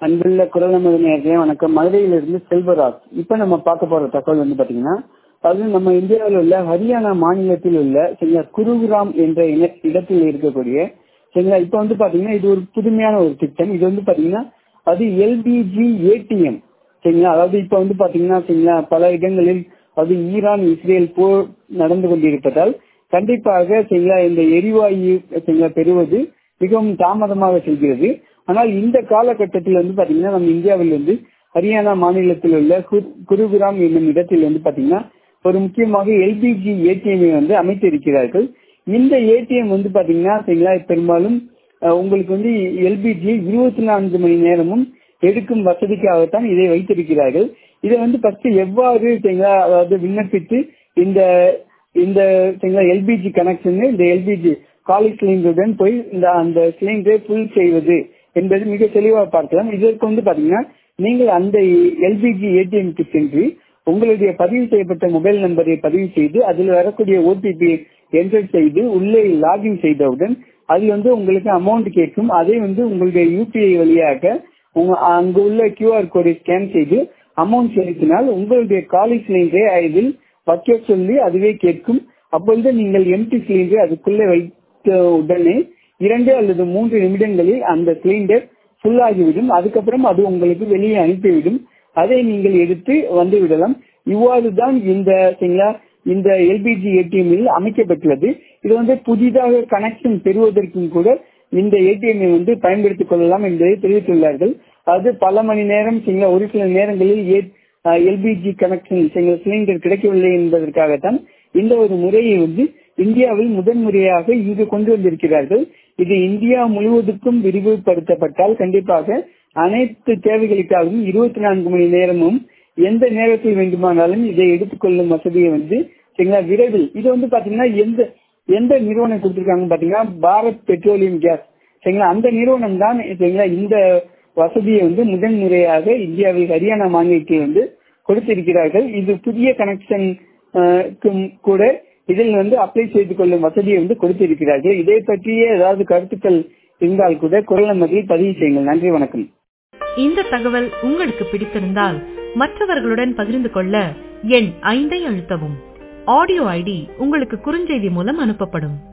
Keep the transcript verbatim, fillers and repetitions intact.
அன்புள்ள குரல் நமது நேயர்களே வணக்கம். மதுரையிலிருந்து செல்வராஜ். இப்ப நம்ம பார்க்க போற தகவல் வந்து பாத்தீங்கன்னா, அது நம்ம இந்தியாவில் உள்ள ஹரியானா மாநிலத்தில் உள்ள சரிங்களா குருகிராம் என்ற இன- இடத்தில் இருக்கக்கூடிய சரிங்களா இப்ப வந்து பாத்தீங்கன்னா இது ஒரு புதுமையான ஒரு திட்டம். இது வந்து பாத்தீங்கன்னா அது எல்பிஜி ஏடிஎம் சரிங்களா. அதாவது இப்ப வந்து பாத்தீங்கன்னா சரிங்களா பல இடங்களில் அது ஈரான் இஸ்ரேல் போர் நடந்து கொண்டிருப்பதால் கண்டிப்பாக சரிங்களா இந்த எரிவாயு சரிங்களா பெறுவது மிகவும் தாமதமாக செல்கிறது. ஆனால் இந்த காலகட்டத்தில் வந்து பாத்தீங்கன்னா நம்ம இந்தியாவில் வந்து ஹரியானா மாநிலத்தில் உள்ள குரு- குருகிராம் என்னும் இடத்தில் வந்து பாத்தீங்கன்னா ஒரு முக்கியமாக எல்பிஜி ஏடிஎம் வந்து அமைத்திருக்கிறார்கள். இந்த ஏடிஎம் வந்து பாத்தீங்கன்னா சரிங்களா பெரும்பாலும் அஹ், உங்களுக்கு வந்து எல்பிஜி இருபத்தி நான்கு மணி நேரமும் எடுக்கும் வசதிக்காகத்தான் இதை வைத்திருக்கிறார்கள். இதை வந்து ஃபர்ஸ்ட் எவ்வாறு சரிங்களா அதாவது விண்ணப்பித்து இந்த இந்த சரிங்களா எல்பிஜி கனெக்ஷன் இந்த எல்பிஜி காலி சிலிண்டருடன் போய் இந்த அந்த சிலிண்டரை ஃபுல் செய்வது என்பது மிக தெளிவாக பார்க்கலாம். இதற்கு வந்து பாத்தீங்கன்னா நீங்கள் அந்த எல்பிஜி ஏடிஎம்க்கு சென்று உங்களுடைய பதிவு செய்யப்பட்ட மொபைல் நம்பரை பதிவு செய்து அதில் வரக்கூடிய ஓடிபி என்டர் செய்து உள்ளே லாகின் செய்தவுடன் அதில் வந்து உங்களுக்கு அமௌண்ட் கேட்கும். அதை வந்து உங்களுடைய யூபிஐ வழியாக உங்க அங்கு உள்ள கியூஆர் கோடை ஸ்கேன் செய்து அமௌண்ட் செலுத்தினால் உங்களுடைய காலி சிலிண்டரை அதில் வைக்க சொல்லி அதுவே கேட்கும். அப்பொழுது நீங்கள் எம்டி சிலிண்டரை அதுக்குள்ளே வைத்த உடனே இரண்டு அல்லது மூன்று நிமிடங்களில் அந்த சிலிண்டர் ஃபுல் ஆகிவிடும். அதுக்கப்புறம் அது உங்களுக்கு வெளியே அனுப்பிவிடும். அதை நீங்கள் எடுத்து வந்து விடலாம். இவ்வாறு தான் இந்த சரிங்களா இந்த எல்பிஜி ஏடிஎம்மில் அமைக்கப்பட்டுள்ளது. இது வந்து புதிதாக கனெக்ஷன் பெறுவதற்கும் கூட இந்த ஏடிஎம்ஐ வந்து பயன்படுத்திக் கொள்ளலாம் என்பதை தெரிவித்துள்ளார்கள். அது பல மணி நேரம் சரிங்களா ஒரு சில நேரங்களில் எல்பிஜி கனெக்ஷன் சரிங்களா சிலிண்டர் கிடைக்கவில்லை என்பதற்காகத்தான் இந்த ஒரு முறையை வந்து இந்தியாவில் முதன்முறையாக இங்கு கொண்டு வந்திருக்கிறார்கள். இது இந்தியா முழுவதுக்கும் விரிவுபடுத்தப்பட்டால் கண்டிப்பாக அனைத்து தேவைகளுக்காகவும் இருபத்தி நான்கு மணி நேரமும் எந்த நேரத்தில் வேண்டுமானாலும் இதை எடுத்துக்கொள்ளும் வசதியை வந்து சரிங்களா விரைவில் இது வந்து பாத்தீங்கன்னா எந்த எந்த நிறுவனம் கொடுத்திருக்காங்க பாத்தீங்கன்னா பாரத் பெட்ரோலியம் கேஸ் சரிங்களா அந்த நிறுவனம் தான் சரிங்களா இந்த வசதியை வந்து முதன் முறையாக இந்தியாவில் ஹரியானா மாநிலத்தில் வந்து கொடுத்திருக்கிறார்கள். இது புதிய கனெக்ஷன் கூட இதில் வந்து அப்ளை செய்து கொள்ளும் வசதியை வந்து கொடுத்திருக்கிறார்கள். இதை பற்றிய ஏதாவது கருத்துக்கள் இருந்தால் கூட குரல் நமதில் பதிவு செய்யுங்கள். நன்றி, வணக்கம். இந்த தகவல் உங்களுக்கு பிடித்திருந்தால் மற்றவர்களுடன் பகிர்ந்து கொள்ள எண் ஐந்தை அழுத்தவும். ஆடியோ ஐடி உங்களுக்கு குறுஞ்செய்தி மூலம் அனுப்பப்படும்.